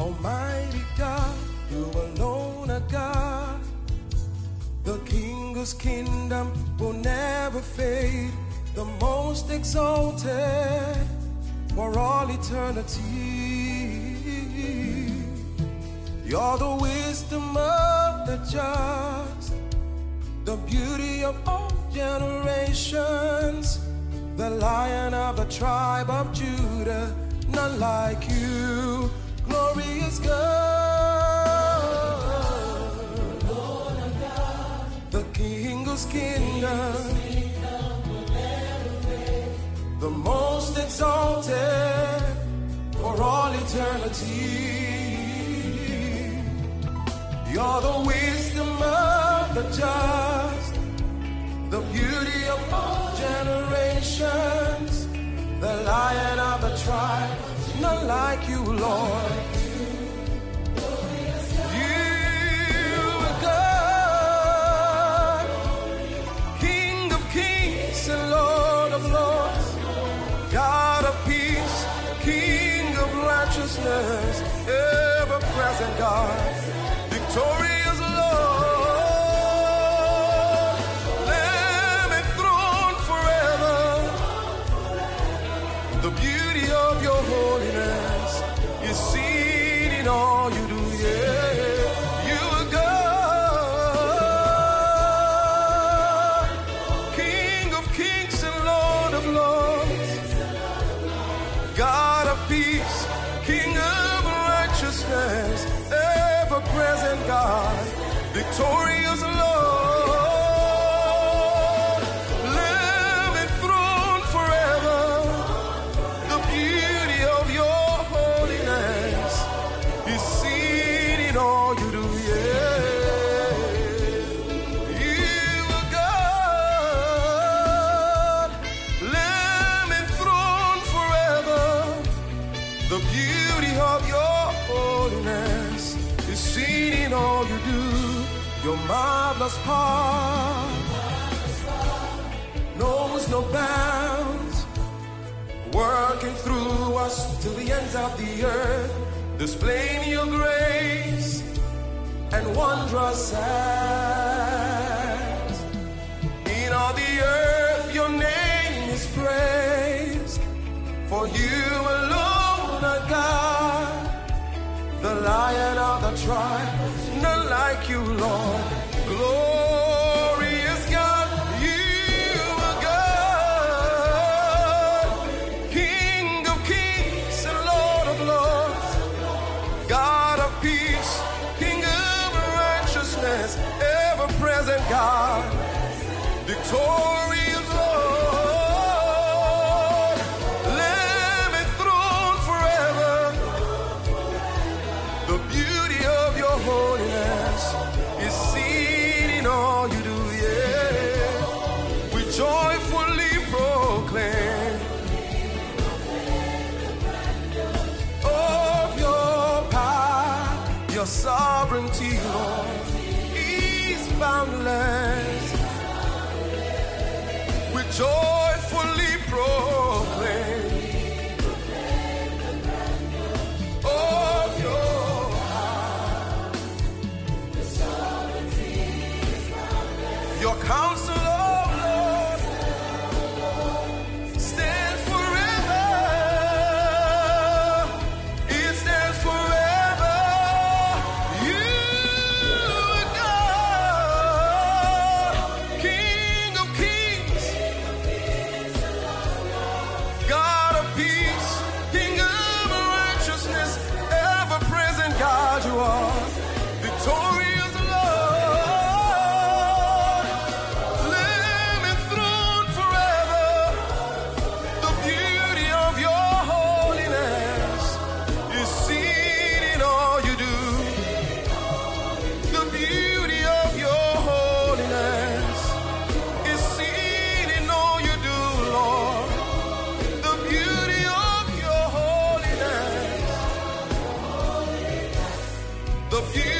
Almighty God, you alone are God. The King whose kingdom will never fade, the most exalted for all eternity. You're the wisdom of the just, the beauty of all generations, the Lion of the tribe of Judah, none like you, glorious God. The King whose kingdom, the most exalted for all eternity. You're the wisdom of the just, the beauty of all generations, the Lion of the tribe, none like you, Lord. You are God, King of kings and Lord of lords, God of peace, King of righteousness, ever-present God, victorious Lord, Lamb enthroned forever. The beauty of your holiness is seen in all you do, yeah. You are God, King of kings and Lord of lords, God of peace, King of righteousness, ever-present God, victorious Lord, Lamb enthroned forever. The beauty of your holiness is seen in all you do, yeah. You are God, Lamb enthroned forever. The beauty of your holiness is seen in all you do. Your marvelous power knows no bounds, working through us to the ends of the earth, displaying your grace and wondrous acts. In all the earth your name is praised, for you alone are God, the Lion of the tribe, none like you, Lord. Glorious God, you are God, King of kings and Lord of lords, God of peace, King of righteousness, ever-present God, victorious Lord, Lamb enthroned forever. The beauty of your holiness is seen in all you do, yeah. We joyfully proclaim of your power, your sovereignty, Lord, is boundless. We joyfully proclaim of your your counsel, oh Lord, stands forever. It stands forever. You are God, King of kings, God of peace, King of righteousness, ever-present God you are, victorious the